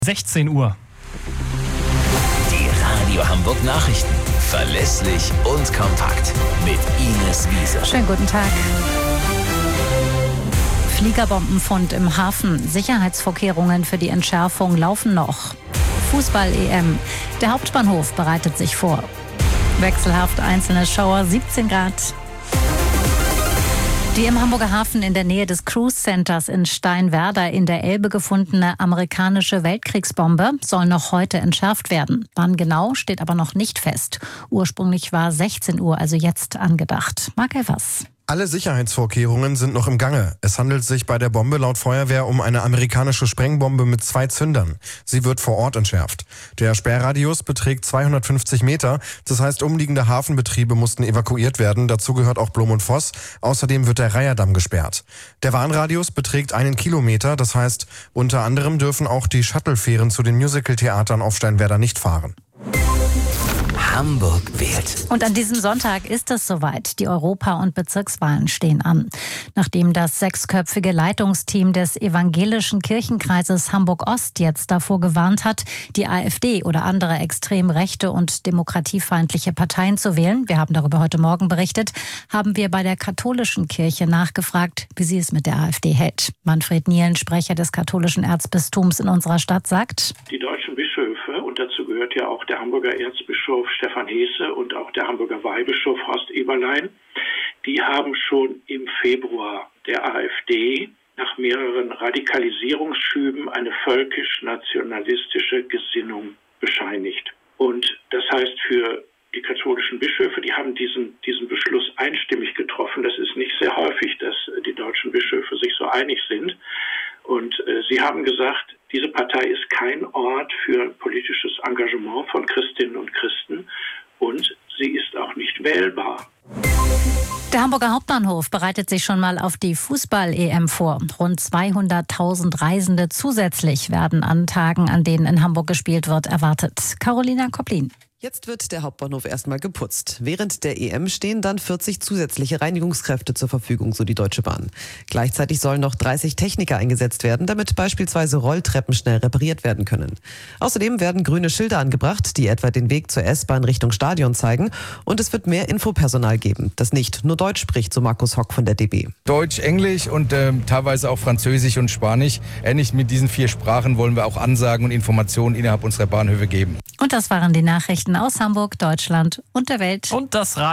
16 Uhr. Die Radio Hamburg Nachrichten. Verlässlich und kompakt. Mit Ines Wiese. Schönen guten Tag. Fliegerbombenfund im Hafen. Sicherheitsvorkehrungen für die Entschärfung laufen noch. Fußball-EM. Der Hauptbahnhof bereitet sich vor. Wechselhaft einzelne Schauer, 17 Grad. Die im Hamburger Hafen in der Nähe des Cruise Centers in Steinwerder in der Elbe gefundene amerikanische Weltkriegsbombe soll noch heute entschärft werden. Wann genau, steht aber noch nicht fest. Ursprünglich war 16 Uhr, also jetzt angedacht. Marc Evers. Alle Sicherheitsvorkehrungen sind noch im Gange. Es handelt sich bei der Bombe laut Feuerwehr um eine amerikanische Sprengbombe mit 2 Zündern. Sie wird vor Ort entschärft. Der Sperrradius beträgt 250 Meter. Das heißt, umliegende Hafenbetriebe mussten evakuiert werden. Dazu gehört auch Blom und Voss. Außerdem wird der Reiherdamm gesperrt. Der Warnradius beträgt 1 Kilometer. Das heißt, unter anderem dürfen auch die Shuttlefähren zu den Musicaltheatern auf Steinwerder nicht fahren. Hamburg wählt. Und an diesem Sonntag ist es soweit. Die Europa- und Bezirkswahlen stehen an. Nachdem das 6-köpfige Leitungsteam des evangelischen Kirchenkreises Hamburg-Ost jetzt davor gewarnt hat, die AfD oder andere extrem rechte und demokratiefeindliche Parteien zu wählen, wir haben darüber heute Morgen berichtet, haben wir bei der katholischen Kirche nachgefragt, wie sie es mit der AfD hält. Manfred Nielen, Sprecher des katholischen Erzbistums in unserer Stadt, sagt: Die deutschen Bischöfe, und dazu gehört ja auch der Hamburger Erzbischof Stefan Heese und auch der Hamburger Weihbischof Horst Eberlein, die haben schon im Februar der AfD nach mehreren Radikalisierungsschüben eine völkisch-nationalistische Gesinnung bescheinigt. Und das heißt für die katholischen Bischöfe, die haben diesen Beschluss einstimmig getroffen. Das ist nicht sehr häufig, dass die deutschen Bischöfe sich so einig sind. Und sie haben gesagt, diese Partei ist kein Ort für politisches Engagement von Christinnen und Christen und sie ist auch nicht wählbar. Der Hamburger Hauptbahnhof bereitet sich schon mal auf die Fußball-EM vor. Rund 200.000 Reisende zusätzlich werden an Tagen, an denen in Hamburg gespielt wird, erwartet. Carolina Koplin. Jetzt wird der Hauptbahnhof erstmal geputzt. Während der EM stehen dann 40 zusätzliche Reinigungskräfte zur Verfügung, so die Deutsche Bahn. Gleichzeitig sollen noch 30 Techniker eingesetzt werden, damit beispielsweise Rolltreppen schnell repariert werden können. Außerdem werden grüne Schilder angebracht, die etwa den Weg zur S-Bahn Richtung Stadion zeigen. Und es wird mehr Infopersonal geben, das nicht nur Deutsch spricht, so Markus Hock von der DB. Deutsch, Englisch und teilweise auch Französisch und Spanisch. Ähnlich mit diesen 4 Sprachen wollen wir auch Ansagen und Informationen innerhalb unserer Bahnhöfe geben. Und das waren die Nachrichten aus Hamburg, Deutschland und der Welt. Und das